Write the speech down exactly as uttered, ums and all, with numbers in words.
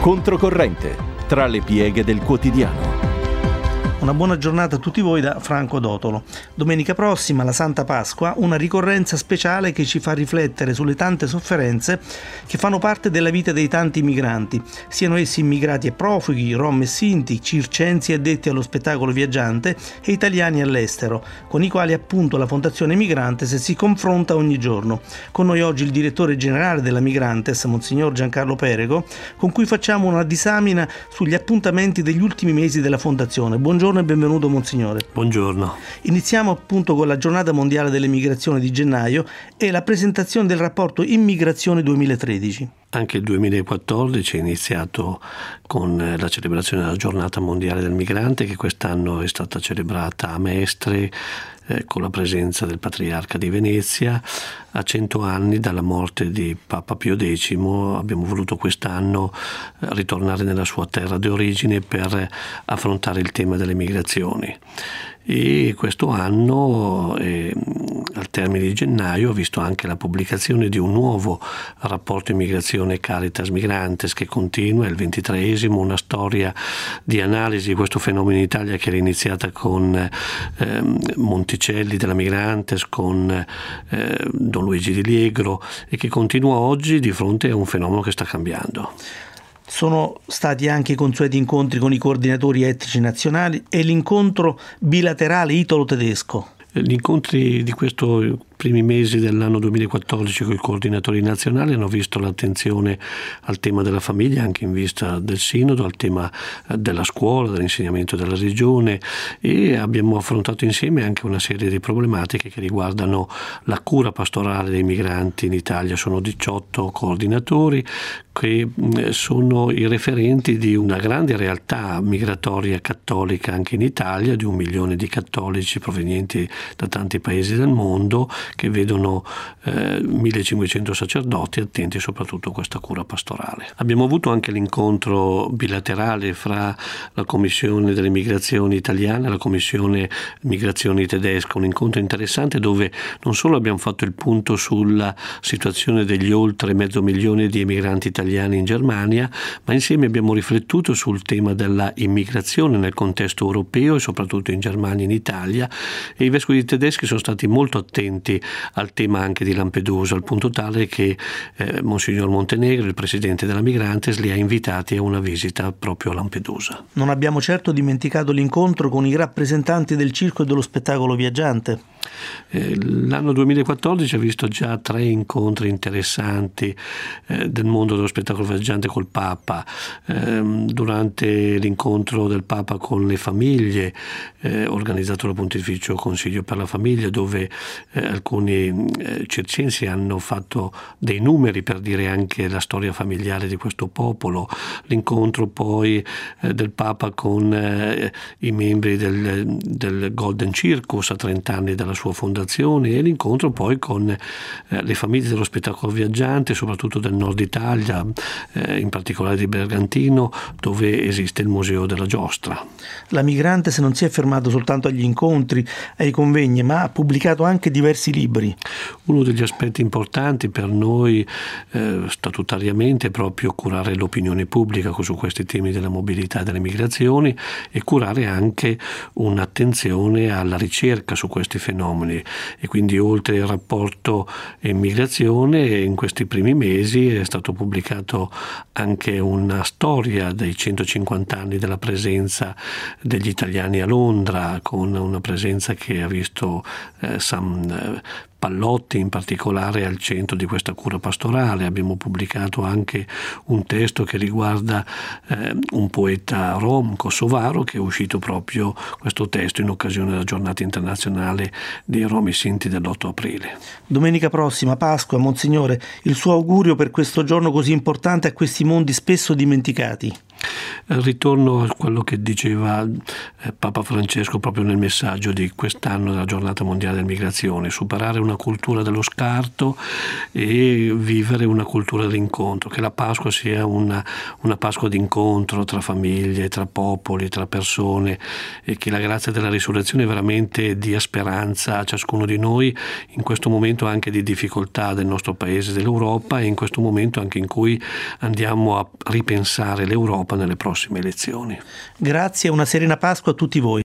Controcorrente, tra le pieghe del quotidiano. Una buona giornata a tutti voi da Franco Dotolo. Domenica prossima, la Santa Pasqua, una ricorrenza speciale che ci fa riflettere sulle tante sofferenze che fanno parte della vita dei tanti migranti, siano essi immigrati e profughi, rom e sinti, circensi addetti allo spettacolo viaggiante e italiani all'estero, con i quali appunto la Fondazione Migrantes si confronta ogni giorno. Con noi oggi il direttore generale della Migrantes, Monsignor Giancarlo Perego, con cui facciamo una disamina sugli appuntamenti degli ultimi mesi della Fondazione. Buongiorno e benvenuto Monsignore. Buongiorno. Iniziamo appunto con la giornata mondiale delle migrazioni di gennaio e la presentazione del rapporto Immigrazione duemilatredici. Anche il duemilaquattordici è iniziato con la celebrazione della giornata mondiale del migrante, che quest'anno è stata celebrata a Mestre eh, con la presenza del Patriarca di Venezia. A cento anni dalla morte di Papa Pio Decimo abbiamo voluto quest'anno ritornare nella sua terra di origine per affrontare il tema delle migrazioni. E questo anno, eh, al termine di gennaio, ha visto anche la pubblicazione di un nuovo rapporto Immigrazione Caritas Migrantes, che continua, è il ventitreesimo, una storia di analisi di questo fenomeno in Italia che era iniziata con eh, Monticelli della Migrantes, con eh, Don Luigi Di Liegro, e che continua oggi di fronte a un fenomeno che sta cambiando. Sono stati anche i consueti incontri con i coordinatori etnici nazionali e l'incontro bilaterale italo-tedesco. Gli incontri di questi primi mesi dell'anno duemilaquattordici con i coordinatori nazionali hanno visto l'attenzione al tema della famiglia, anche in vista del sinodo, al tema della scuola, dell'insegnamento della religione, e abbiamo affrontato insieme anche una serie di problematiche che riguardano la cura pastorale dei migranti in Italia. Sono diciotto coordinatori che sono i referenti di una grande realtà migratoria cattolica anche in Italia, di un milione di cattolici provenienti da tanti paesi del mondo, che vedono eh, millecinquecento sacerdoti attenti soprattutto a questa cura pastorale. Abbiamo avuto anche l'incontro bilaterale fra la Commissione delle Migrazioni italiana e la Commissione Migrazioni tedesca, un incontro interessante dove non solo abbiamo fatto il punto sulla situazione degli oltre mezzo milione di emigranti italiani in Germania, ma insieme abbiamo riflettuto sul tema della immigrazione nel contesto europeo e soprattutto in Germania e in Italia, e i vescovi tedeschi sono stati molto attenti al tema anche di Lampedusa, al punto tale che eh, Monsignor Montenegro, il presidente della Migrantes, li ha invitati a una visita proprio a Lampedusa. Non abbiamo certo dimenticato l'incontro con i rappresentanti del circo e dello spettacolo viaggiante. Eh, l'anno duemilaquattordici ha visto già tre incontri interessanti eh, del mondo dello spettacolo viaggiante col Papa. Eh, durante l'incontro del Papa con le famiglie, eh, organizzato dal Pontificio Consiglio per la Famiglia, dove eh, alcuni eh, circensi hanno fatto dei numeri per dire anche la storia familiare di questo popolo. L'incontro poi eh, del Papa con eh, i membri del, del Golden Circus a trenta anni dalla sua fondazione, e l'incontro poi con eh, le famiglie dello spettacolo viaggiante, soprattutto del nord Italia, eh, in particolare di Bergantino, dove esiste il Museo della Giostra. La Migrantes non si è fermato soltanto agli incontri, ai convegni, ma ha pubblicato anche diversi libri. Uno degli aspetti importanti per noi eh, statutariamente è proprio curare l'opinione pubblica su questi temi della mobilità e delle migrazioni, e curare anche un'attenzione alla ricerca su questi fenomeni. E quindi, oltre il rapporto immigrazione, in questi primi mesi è stato pubblicato anche una storia dei centocinquanta anni della presenza degli italiani a Londra, con una presenza che ha visto eh, Sam Pallotti in particolare al centro di questa cura pastorale. Abbiamo pubblicato anche un testo che riguarda eh, un poeta rom kosovaro, che è uscito proprio questo testo in occasione della giornata internazionale dei rom e sinti dell'otto aprile. Domenica prossima, Pasqua, Monsignore, il suo augurio per questo giorno così importante a questi mondi spesso dimenticati. Ritorno a quello che diceva Papa Francesco proprio nel messaggio di quest'anno della Giornata Mondiale della Migrazione: superare una cultura dello scarto e vivere una cultura dell'incontro, che la Pasqua sia una, una Pasqua d'incontro tra famiglie, tra popoli, tra persone, e che la grazia della risurrezione veramente dia speranza a ciascuno di noi in questo momento anche di difficoltà del nostro paese, dell'Europa, e in questo momento anche in cui andiamo a ripensare l'Europa nelle prossime elezioni. Grazie e una serena Pasqua a tutti voi.